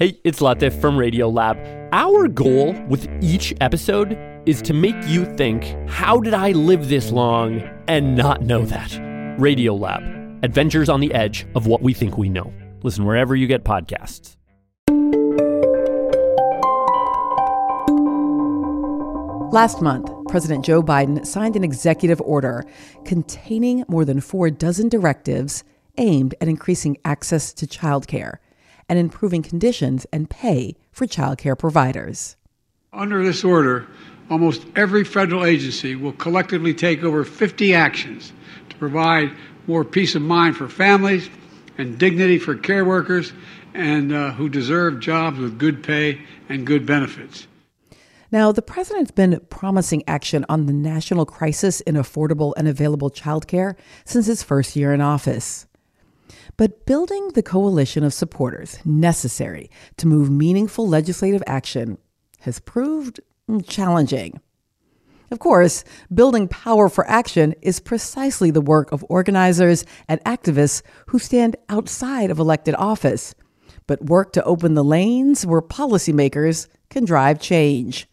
Hey, it's Latif from Radiolab. Our goal with each episode is to make you think, how did I live this long and not know that? Radiolab, adventures on the edge of what we think we know. Listen wherever you get podcasts. Last month, President Joe Biden signed an executive order containing more than 4 dozen directives aimed at increasing access to childcare and improving conditions and pay for childcare providers. Under this order, almost every federal agency will collectively take over 50 actions to provide more peace of mind for families and dignity for care workers and who deserve jobs with good pay and good benefits. Now, the president's been promising action on the national crisis in affordable and available childcare since his first year in office. But building the coalition of supporters necessary to move meaningful legislative action has proved challenging. Of course, building power for action is precisely the work of organizers and activists who stand outside of elected office, but work to open the lanes where policymakers can drive change.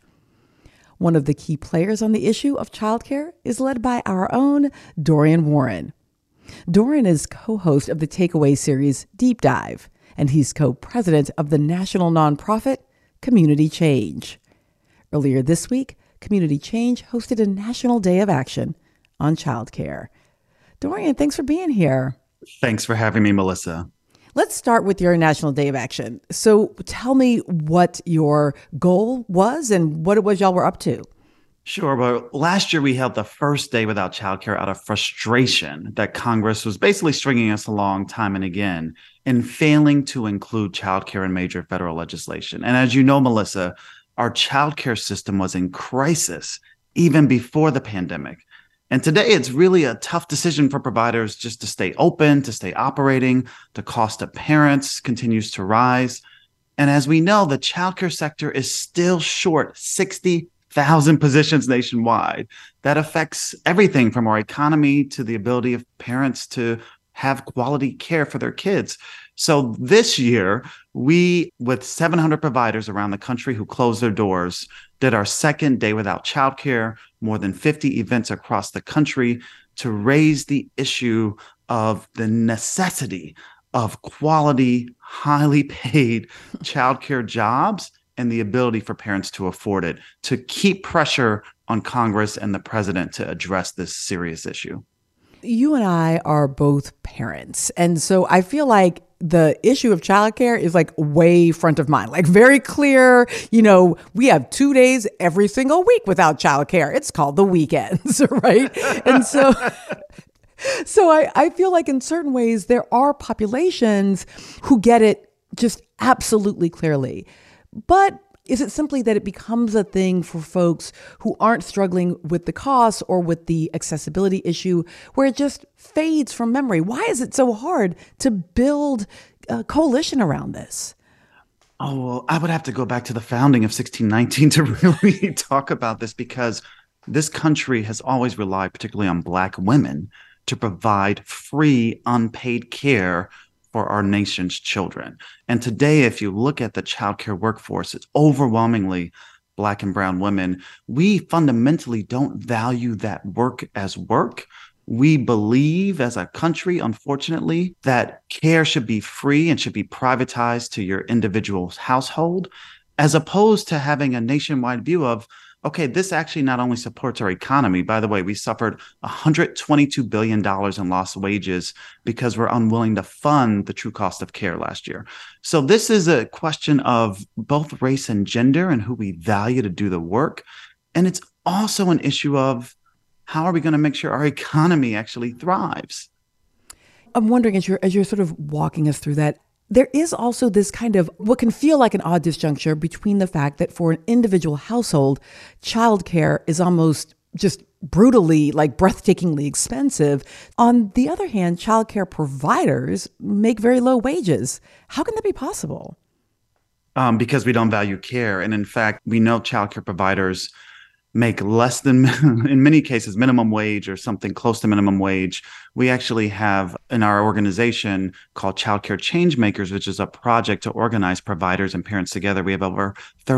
One of the key players on the issue of childcare is led by our own Dorian Warren. Dorian is co-host of the Takeaway series Deep Dive, and he's co-president of the national nonprofit Community Change. Earlier this week, Community Change hosted a national day of action on childcare. Dorian, thanks for being here. Thanks for having me, Melissa. Let's start with your National Day of Action. So tell me what your goal was and what it was y'all were up to. Sure. Well, last year we held the first day without childcare out of frustration that Congress was basically stringing us along time and again in failing to include childcare in major federal legislation. And as you know, Melissa, our childcare system was in crisis even before the pandemic. And today it's really a tough decision for providers just to stay open, to stay operating. The cost of parents continues to rise. And as we know, the childcare sector is still short 60,000 positions nationwide. That affects everything from our economy to the ability of parents to have quality care for their kids. So this year, we, with 700 providers around the country who closed their doors, did our second day without childcare, more than 50 events across the country to raise the issue of the necessity of quality, highly paid childcare jobs and the ability for parents to afford it, to keep pressure on Congress and the president to address this serious issue. You and I are both parents, and so I feel like the issue of childcare is like way front of mind, like very clear. You know, we have 2 days every single week without childcare. It's called the weekends, right? And so I feel like in certain ways there are populations who get it just absolutely clearly. But is it simply that it becomes a thing for folks who aren't struggling with the cost or with the accessibility issue, where it just fades from memory? Why is it so hard to build a coalition around this? Oh, well, I would have to go back to the founding of 1619 to really talk about this, because this country has always relied, particularly on Black women, to provide free, unpaid care for our nation's children. And today, if you look at the childcare workforce, it's overwhelmingly Black and brown women. We fundamentally don't value that work as work. We believe as a country, unfortunately, that care should be free and should be privatized to your individual household, as opposed to having a nationwide view of, okay, this actually not only supports our economy. By the way, we suffered $122 billion in lost wages because we're unwilling to fund the true cost of care last year. So this is a question of both race and gender and who we value to do the work. And it's also an issue of how are we going to make sure our economy actually thrives? I'm wondering, as you're sort of walking us through that, there is also this kind of what can feel like an odd disjuncture between the fact that for an individual household, childcare is almost just brutally, like breathtakingly expensive. On the other hand, childcare providers make very low wages. How can that be possible? Because we don't value care. And in fact, we know childcare providers make less than, in many cases, minimum wage or something close to minimum wage. We actually have in our organization called Childcare Changemakers, which is a project to organize providers and parents together. We have over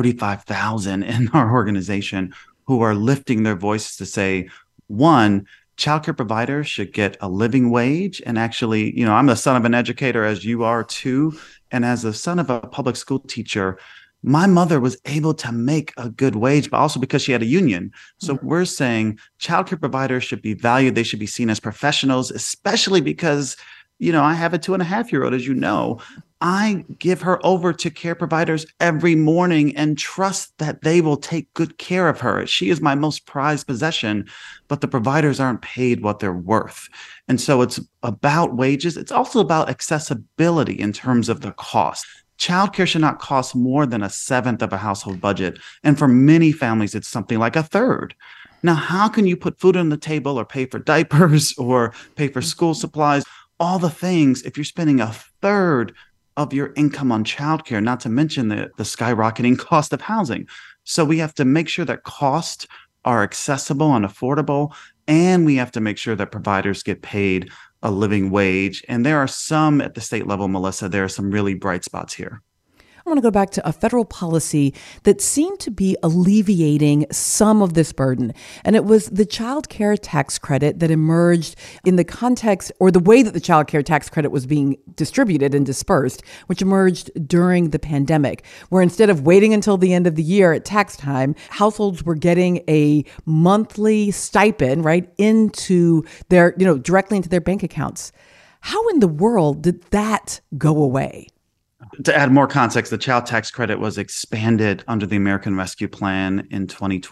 35,000 in our organization who are lifting their voices to say, one, childcare providers should get a living wage. And actually, I'm the son of an educator, as you are too. And as the son of a public school teacher, my mother was able to make a good wage, but also because she had a union. So we're saying childcare providers should be valued. They should be seen as professionals, especially because, I have a 2.5-year-old, as you know. I give her over to care providers every morning and trust that they will take good care of her. She is my most prized possession, but the providers aren't paid what they're worth. And so it's about wages. It's also about accessibility in terms of the cost. Childcare should not cost more than 1/7 of a household budget. And for many families, it's something like 1/3. Now, how can you put food on the table or pay for diapers or pay for school supplies, all the things, if you're spending 1/3 of your income on childcare, not to mention the skyrocketing cost of housing? So we have to make sure that costs are accessible and affordable, and we have to make sure that providers get paid a living wage. And there are some at the state level, Melissa, there are some really bright spots here. I want to go back to a federal policy that seemed to be alleviating some of this burden. And it was the child care tax credit that emerged in the context, or the way that the child care tax credit was being distributed and dispersed, which emerged during the pandemic, where instead of waiting until the end of the year at tax time, households were getting a monthly stipend right into their, directly into their bank accounts. How in the world did that go away? To add more context, the child tax credit was expanded under the American Rescue Plan in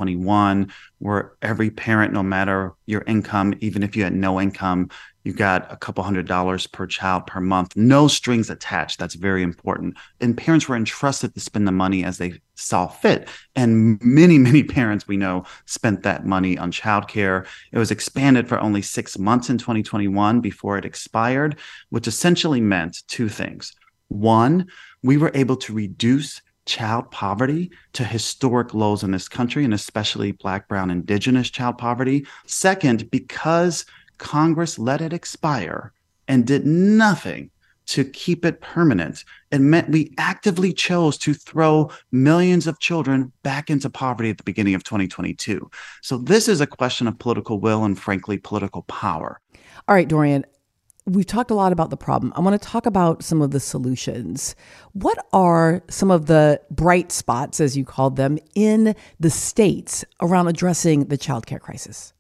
2021, where every parent, no matter your income, even if you had no income, you got a couple $100s per child per month, no strings attached. That's very important. And parents were entrusted to spend the money as they saw fit. And many, many parents we know spent that money on childcare. It was expanded for only 6 months in 2021 before it expired, which essentially meant two things. One, we were able to reduce child poverty to historic lows in this country, and especially Black, Brown, Indigenous child poverty. Second, because Congress let it expire and did nothing to keep it permanent, it meant we actively chose to throw millions of children back into poverty at the beginning of 2022. So this is a question of political will and, frankly, political power. All right, Dorian. We've talked a lot about the problem. I want to talk about some of the solutions. What are some of the bright spots, as you called them, in the states around addressing the childcare crisis?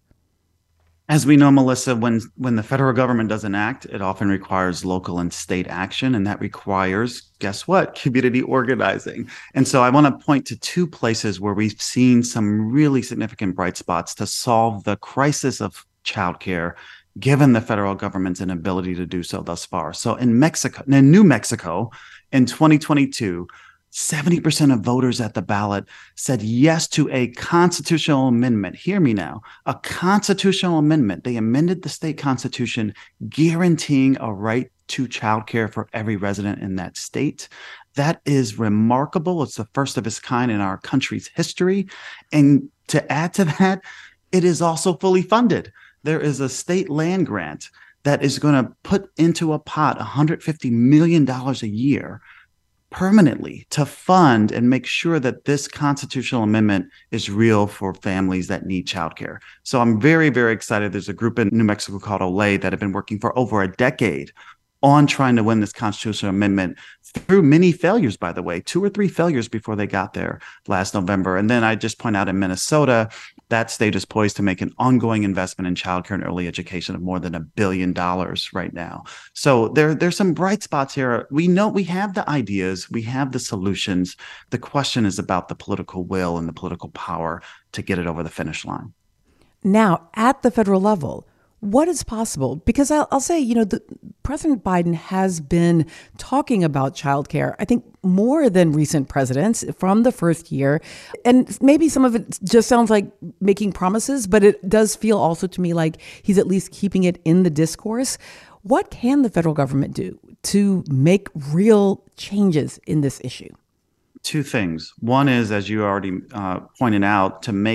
As we know, Melissa, when the federal government doesn't act, it often requires local and state action, and that requires, guess what, community organizing. And so I want to point to two places where we've seen some really significant bright spots to solve the crisis of childcare, given the federal government's inability to do so thus far. So in New Mexico, in 2022, 70% of voters at the ballot said yes to a constitutional amendment. Hear me now, a constitutional amendment. They amended the state constitution, guaranteeing a right to childcare for every resident in that state. That is remarkable. It's the first of its kind in our country's history. And to add to that, it is also fully funded. There is a state land grant that is going to put into a pot $150 million a year permanently to fund and make sure that this constitutional amendment is real for families that need childcare. So I'm very, very excited. There's a group in New Mexico called OLE that have been working for over a decade on trying to win this constitutional amendment through many failures, by the way, 2 or 3 failures before they got there last November. And then I just point out in Minnesota, that state is poised to make an ongoing investment in childcare and early education of more than $1 billion right now. So there's some bright spots here. We know we have the ideas, we have the solutions. The question is about the political will and the political power to get it over the finish line. Now, at the federal level, what is possible? Because I'll say, President Biden has been talking about childcare, I think, more than recent presidents from the first year. And maybe some of it just sounds like making promises, but it does feel also to me like he's at least keeping it in the discourse. What can the federal government do to make real changes in this issue? Two things. One is, as you already pointed out, to make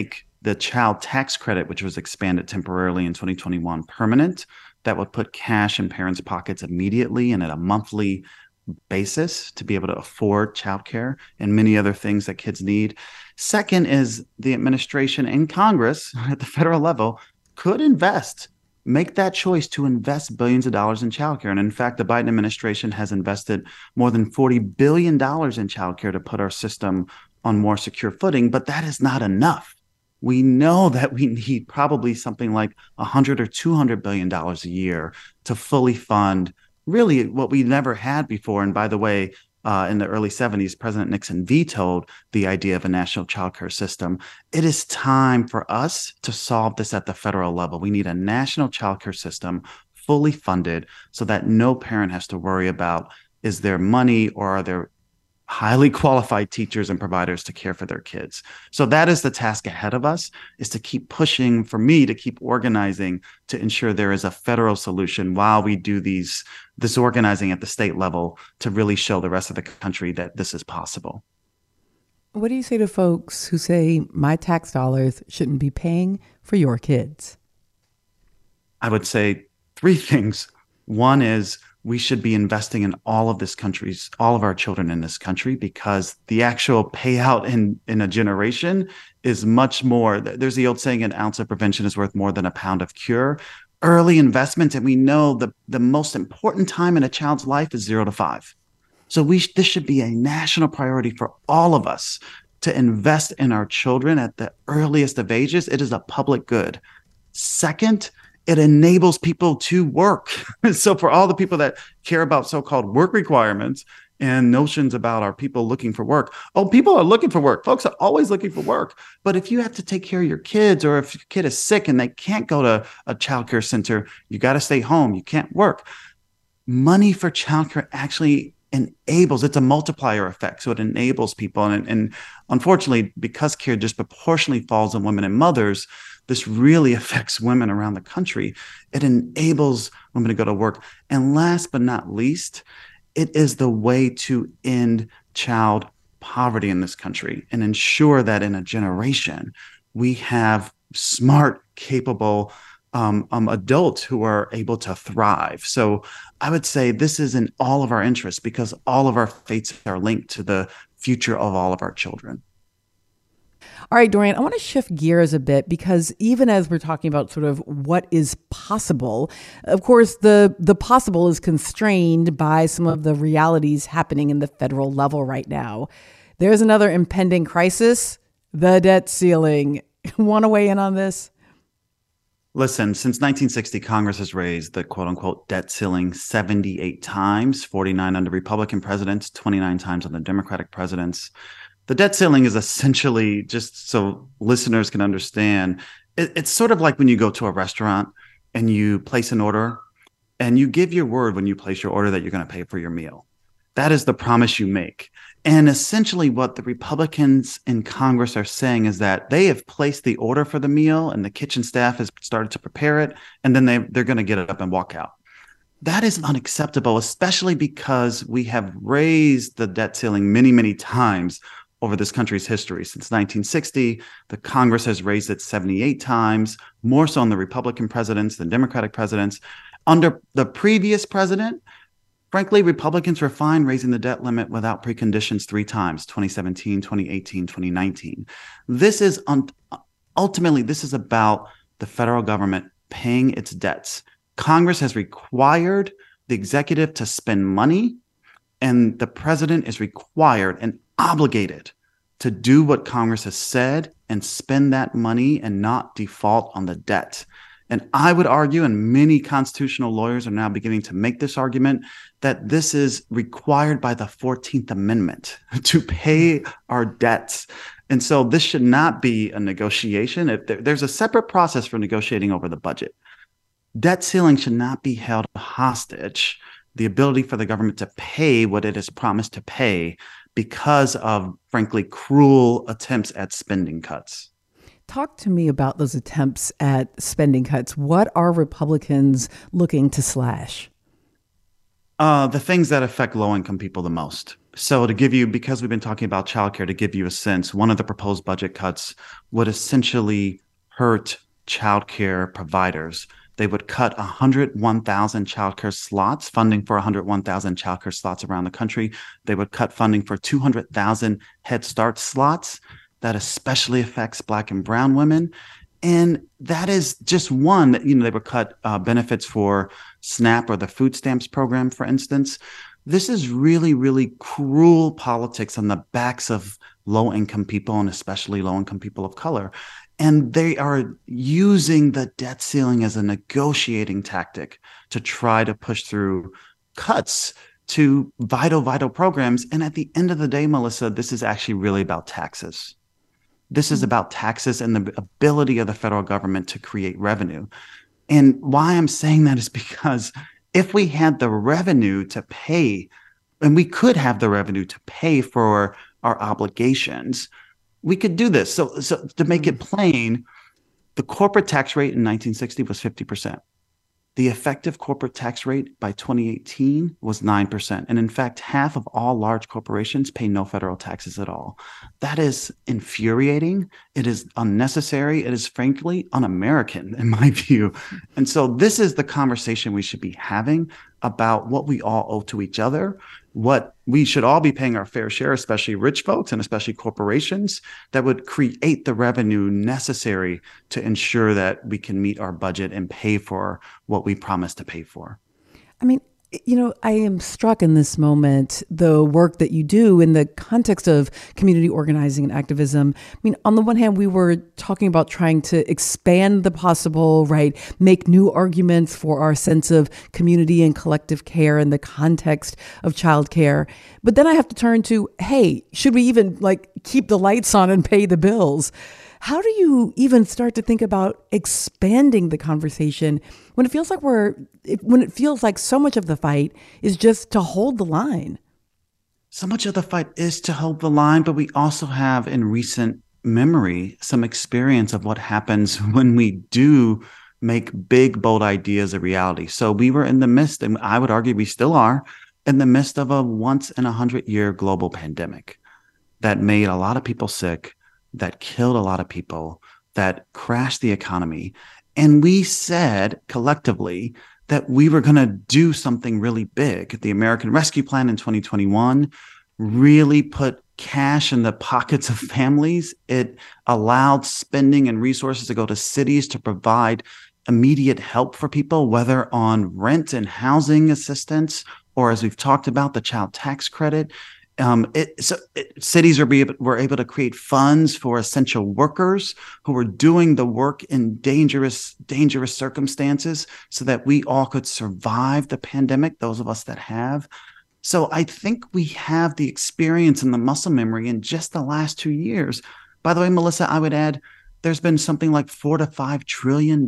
the child tax credit, which was expanded temporarily in 2021, permanent, that would put cash in parents' pockets immediately and at a monthly basis to be able to afford childcare and many other things that kids need. Second is the administration and Congress at the federal level could make that choice to invest billions of dollars in childcare. And in fact, the Biden administration has invested more than $40 billion in childcare to put our system on more secure footing, but that is not enough. We know that we need probably something like $100 or $200 billion a year to fully fund really what we never had before. And by the way, in the early 70s, President Nixon vetoed the idea of a national childcare system. It is time for us to solve this at the federal level. We need a national childcare system fully funded so that no parent has to worry about, is there money or are there highly qualified teachers and providers to care for their kids. So that is the task ahead of us, is to keep pushing, for me to keep organizing to ensure there is a federal solution while we do this organizing at the state level to really show the rest of the country that this is possible. What do you say to folks who say my tax dollars shouldn't be paying for your kids? I would say three things. One is we should be investing in all of our children in this country, because the actual payout in a generation is much more. There's the old saying, an ounce of prevention is worth more than a pound of cure. Early investment, and we know the most important time in a child's life is 0 to 5. So this should be a national priority for all of us to invest in our children at the earliest of ages. It is a public good. Second, it enables people to work. So for all the people that care about so-called work requirements and notions about are people looking for work, people are looking for work. Folks are always looking for work. But if you have to take care of your kids, or if your kid is sick and they can't go to a childcare center, you got to stay home, you can't work. Money for childcare actually enables, it's a multiplier effect. So it enables people. And unfortunately, because care disproportionately falls on women and mothers, this really affects women around the country. It enables women to go to work. And last but not least, it is the way to end child poverty in this country and ensure that in a generation, we have smart, capable adults who are able to thrive. So I would say this is in all of our interests, because all of our fates are linked to the future of all of our children. All right, Dorian, I want to shift gears a bit, because even as we're talking about sort of what is possible, of course, the possible is constrained by some of the realities happening in the federal level right now. There's another impending crisis, the debt ceiling. Want to weigh in on this? Listen, since 1960, Congress has raised the quote unquote debt ceiling 78 times, 49 under Republican presidents, 29 times under Democratic presidents. The debt ceiling is essentially, just so listeners can understand, it's sort of like when you go to a restaurant and you place an order and you give your word when you place your order that you're going to pay for your meal. That is the promise you make. And essentially what the Republicans in Congress are saying is that they have placed the order for the meal and the kitchen staff has started to prepare it, and then they're going to get it up and walk out. That is unacceptable, especially because we have raised the debt ceiling many, many times over this country's history. Since 1960, the Congress has raised it 78 times, more so on the Republican presidents than Democratic presidents. Under the previous president, frankly, Republicans were fine raising the debt limit without preconditions 3 times, 2017, 2018, 2019. This is ultimately, this is about the federal government paying its debts. Congress has required the executive to spend money, and the president is required and obligated to do what Congress has said and spend that money and not default on the debt. And I would argue, and many constitutional lawyers are now beginning to make this argument, that this is required by the 14th Amendment to pay our debts. And so this should not be a negotiation. There's a separate process for negotiating over the budget. Debt ceiling should not be held hostage, the ability for the government to pay what it has promised to pay, because of, frankly, cruel attempts at spending cuts. Talk to me about those attempts at spending cuts. What are Republicans looking to slash? The things that affect low-income people the most. So to give you, because we've been talking about childcare, to give you a sense, one of the proposed budget cuts would essentially hurt childcare providers. They would cut 101,000 childcare slots, funding for 101,000 childcare slots around the country. They would cut funding for 200,000 Head Start slots. That especially affects Black and brown women. And that is just one that, they would cut benefits for SNAP or the food stamps program, for instance. This is really, really cruel politics on the backs of low-income people, and especially low-income people of color. And they are using the debt ceiling as a negotiating tactic to try to push through cuts to vital programs. And at the end of the day, Melissa, this is actually really about taxes. This is about taxes and the ability of the federal government to create revenue. And why I'm saying that is because if we had the revenue to pay, and we could have the revenue to pay for our obligations, we could do this. So to make it plain, the corporate tax rate in 1960 was 50%. The effective corporate tax rate by 2018 was 9%. And in fact, half of all large corporations pay no federal taxes at all. That is infuriating. It is unnecessary. It is frankly un-American in my view. And so this is the conversation we should be having about what we all owe to each other, what we should all be paying our fair share, especially rich folks and especially corporations, that would create the revenue necessary to ensure that we can meet our budget and pay for what we promised to pay for. I mean, I am struck in this moment, the work that you do in the context of community organizing and activism. I mean, on the one hand, we were talking about trying to expand the possible, right? Make new arguments for our sense of community and collective care in the context of childcare. But then I have to turn to, hey, should we even keep the lights on and pay the bills? How do you even start to think about expanding the conversation when it feels like so much of the fight is just to hold the line? So much of the fight is to hold the line, but we also have in recent memory some experience of what happens when we do make big, bold ideas a reality. So we were in the midst, and I would argue we still are, in the midst of a once in 100-year global pandemic that made a lot of people sick, that killed a lot of people, that crashed the economy. And we said collectively that we were going to do something really big. The American Rescue Plan in 2021 really put cash in the pockets of families. It allowed spending and resources to go to cities to provide immediate help for people, whether on rent and housing assistance, or as we've talked about, the child tax credit. Cities were able to create funds for essential workers who were doing the work in dangerous circumstances so that we all could survive the pandemic, those of us that have. So I think we have the experience and the muscle memory in just the last 2 years. By the way, Melissa, I would add there's been something like $4 to $5 trillion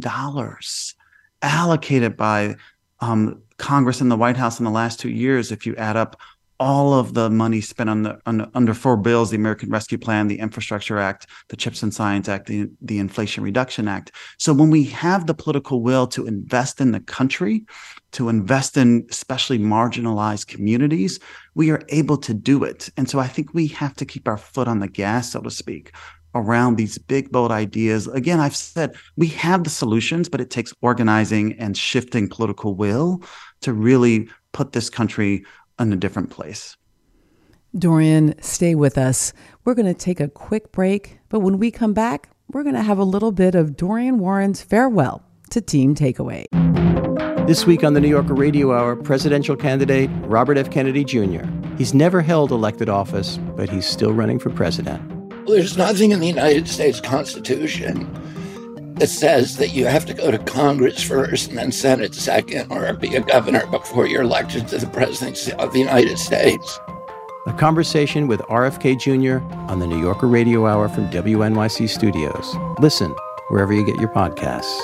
allocated by Congress and the White House in the last 2 years. If you add up all of the money spent under four bills, the American Rescue Plan, the Infrastructure Act, the CHIPS and Science Act, the Inflation Reduction Act. So when we have the political will to invest in the country, to invest in especially marginalized communities, we are able to do it. And so I think we have to keep our foot on the gas, so to speak, around these big, bold ideas. Again, I've said we have the solutions, but it takes organizing and shifting political will to really put this country in a different place. Dorian, stay with us. We're going to take a quick break, but when we come back, we're going to have a little bit of Dorian Warren's farewell to Team Takeaway. This week on the New Yorker Radio Hour, presidential candidate Robert F. Kennedy Jr. He's never held elected office, but he's still running for president. There's nothing in the United States Constitution that says that you have to go to Congress first and then Senate second, or be a governor before you're elected to the presidency of the United States. A conversation with RFK Jr. on the New Yorker Radio Hour from WNYC Studios. Listen wherever you get your podcasts.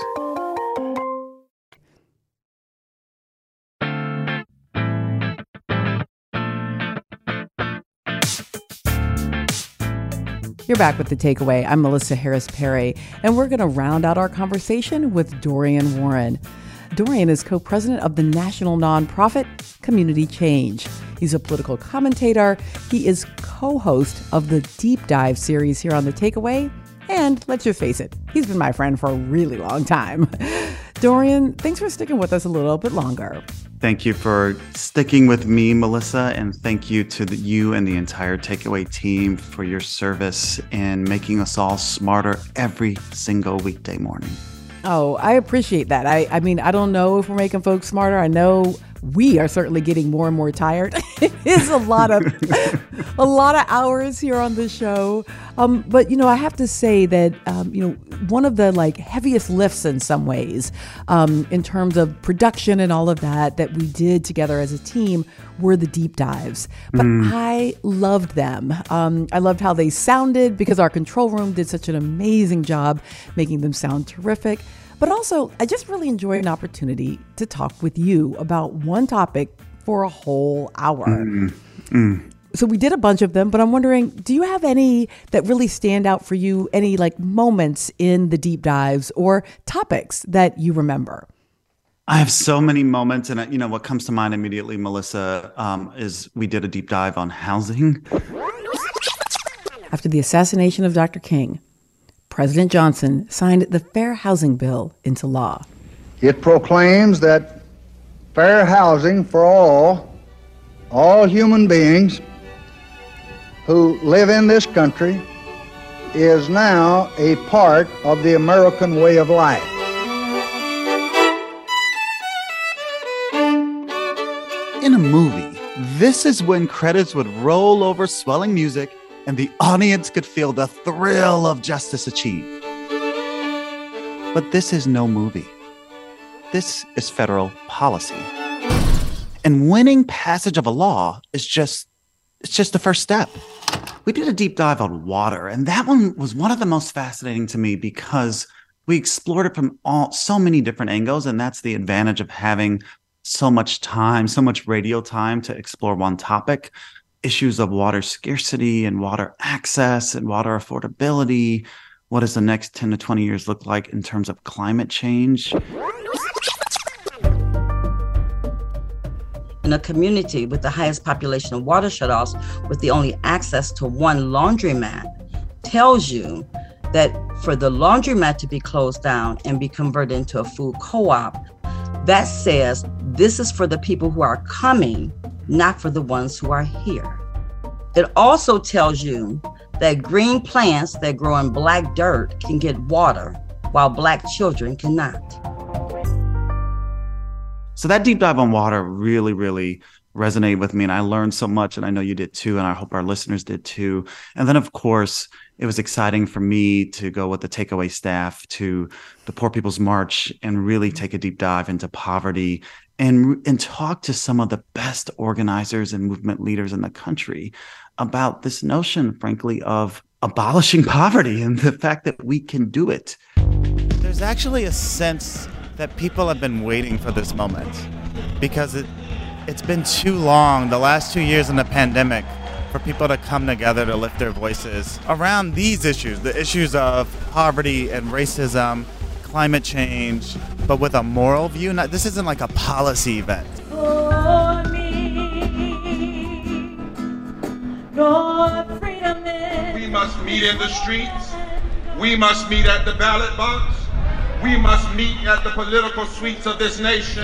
You're back with The Takeaway. I'm Melissa Harris Perry, and we're going to round out our conversation with Dorian Warren. Dorian is co-president of the national nonprofit Community Change. He's a political commentator. He is co-host of the Deep Dive series here on The Takeaway. And let's just face it, he's been my friend for a really long time. Dorian, thanks for sticking with us a little bit longer. Thank you for sticking with me, Melissa, and thank you to you and the entire Takeaway team for your service in making us all smarter every single weekday morning. Oh, I appreciate that. I mean, I don't know if we're making folks smarter. I know we are certainly getting more and more tired. It is a lot of hours here on the show. But, I have to say that, one of the heaviest lifts in some ways in terms of production and all of that we did together as a team were the deep dives. But I loved them. I loved how they sounded because our control room did such an amazing job making them sound terrific. But also, I just really enjoyed an opportunity to talk with you about one topic for a whole hour. So we did a bunch of them, but I'm wondering, do you have any that really stand out for you? Any moments in the deep dives or topics that you remember? I have so many moments, and what comes to mind immediately, Melissa, is we did a deep dive on housing. After the assassination of Dr. King, President Johnson signed the Fair Housing Bill into law. It proclaims that fair housing for all human beings who live in this country is now a part of the American way of life. In a movie, this is when credits would roll over swelling music and the audience could feel the thrill of justice achieved. But this is no movie. This is federal policy. And winning passage of a law is just the first step. We did a deep dive on water, and that one was one of the most fascinating to me because we explored it from so many different angles, and that's the advantage of having so much time, so much radio time to explore one topic. Issues of water scarcity and water access and water affordability. What does the next 10 to 20 years look like in terms of climate change? In a community with the highest population of water shutoffs with the only access to one laundromat tells you that for the laundromat to be closed down and be converted into a food co-op, that says this is for the people who are coming, not for the ones who are here. It also tells you that green plants that grow in black dirt can get water while black children cannot. So that deep dive on water really, really resonated with me, and I learned so much, and I know you did too, and I hope our listeners did too. And then, of course, it was exciting for me to go with the Takeaway staff to the Poor People's March and really take a deep dive into poverty and talk to some of the best organizers and movement leaders in the country about this notion, frankly, of abolishing poverty and the fact that we can do it. There's actually a sense that people have been waiting for this moment because it's been too long, the last 2 years in the pandemic, for people to come together to lift their voices around these issues, the issues of poverty and racism, climate change, but with a moral view. This isn't like a policy event. For me, your freedom is. We must meet in the streets. We must meet at the ballot box. We must meet at the political suites of this nation.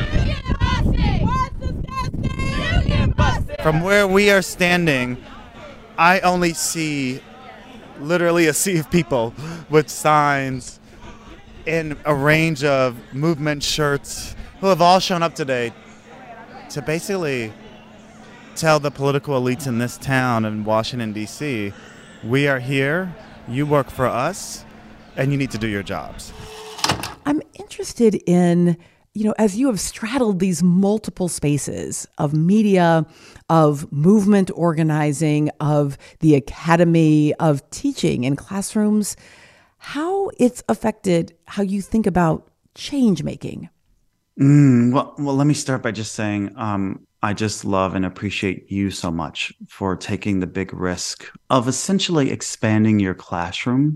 From where we are standing, I only see literally a sea of people with signs in a range of movement shirts who have all shown up today to basically tell the political elites in this town in Washington, D.C., we are here, you work for us, and you need to do your jobs. I'm interested in, as you have straddled these multiple spaces of media, of movement organizing, of the academy, of teaching in classrooms, how it's affected how you think about change making. Well, let me start by just saying I just love and appreciate you so much for taking the big risk of essentially expanding your classroom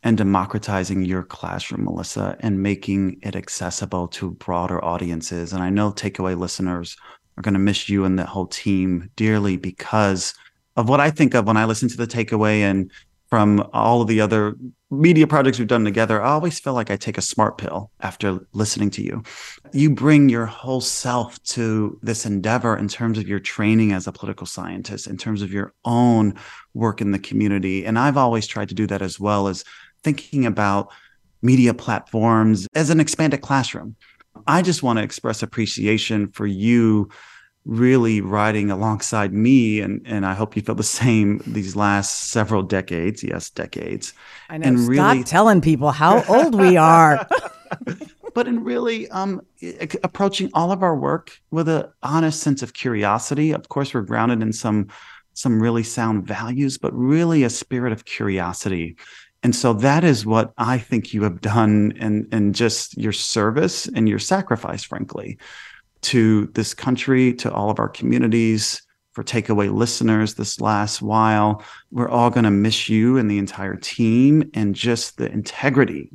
and democratizing your classroom, Melissa, and making it accessible to broader audiences. And I know Takeaway listeners are going to miss you and the whole team dearly because of what I think of when I listen to the Takeaway, and from all of the other media projects we've done together, I always feel like I take a smart pill after listening to you. You bring your whole self to this endeavor in terms of your training as a political scientist, in terms of your own work in the community. And I've always tried to do that, as well as thinking about media platforms as an expanded classroom. I just want to express appreciation for you really riding alongside me, and I hope you feel the same these last several decades. Yes, decades. I know. And stop telling people how old we are. But in really approaching all of our work with an honest sense of curiosity. Of course, we're grounded in some really sound values, but really a spirit of curiosity. And so that is what I think you have done in just your service and your sacrifice, frankly, to this country, to all of our communities, for Takeaway listeners this last while. We're all going to miss you and the entire team, and just the integrity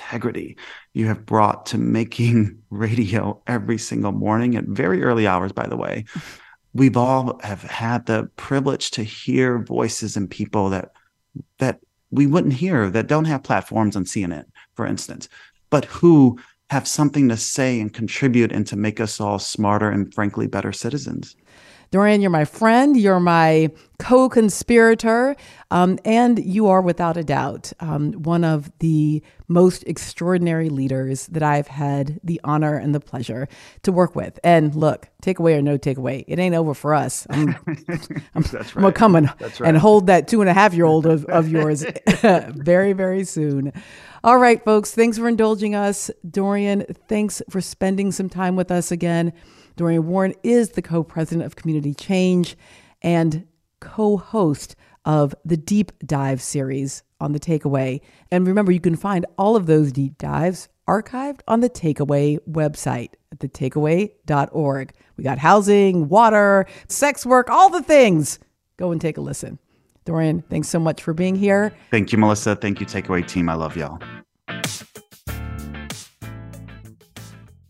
you have brought to making radio every single morning at very early hours, by the way. We've all have had the privilege to hear voices and people that we wouldn't hear, that don't have platforms on CNN, for instance, but who have something to say and contribute and to make us all smarter and, frankly, better citizens. Dorian, you're my friend, you're my co-conspirator, and you are, without a doubt, one of the most extraordinary leaders that I've had the honor and the pleasure to work with. And look, takeaway or no takeaway, it ain't over for us. I'm going to come and hold that 2.5-year-old of yours very, very soon. All right, folks, thanks for indulging us. Dorian, thanks for spending some time with us again. Dorian Warren is the co-president of Community Change and co-host of the Deep Dive series on The Takeaway. And remember, you can find all of those deep dives archived on the Takeaway website at thetakeaway.org. We got housing, water, sex work, all the things. Go and take a listen. Dorian, thanks so much for being here. Thank you, Melissa. Thank you, Takeaway team. I love y'all.